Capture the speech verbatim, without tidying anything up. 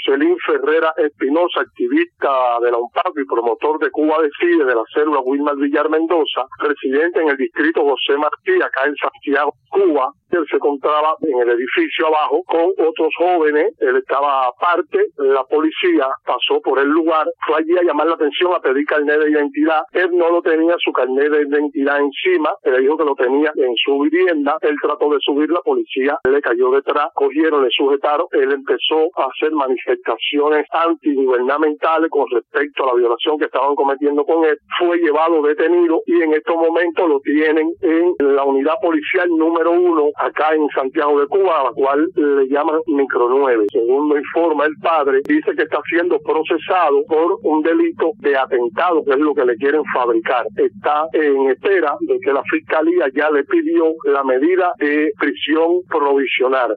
Jocelyn Ferrera Espinosa, activista de la UNPACO y promotor de Cuba Decide, de la célula Wilmar Villar Mendoza, residente en el distrito José Martí, acá en Santiago, Cuba. Él se encontraba en el edificio abajo con otros jóvenes, él estaba aparte, la policía pasó por el lugar, fue allí a llamar la atención, a pedir carnet de identidad, él no lo tenía su carnet de identidad encima, le dijo que lo tenía en su vivienda, él trató de subir, la policía le cayó detrás, cogieron, le sujetaron, él empezó a hacer manifestaciones antigubernamentales con respecto a la violación que estaban cometiendo con él, fue llevado detenido y en estos momentos lo tienen en la unidad policial número uno acá en Santiago de Cuba, a la cual le llaman Micro nueve. Según lo informa el padre, dice que está siendo procesado por un delito de atentado, que es lo que le quieren fabricar. Está en espera de que la fiscalía ya le pidió la medida de prisión provisional.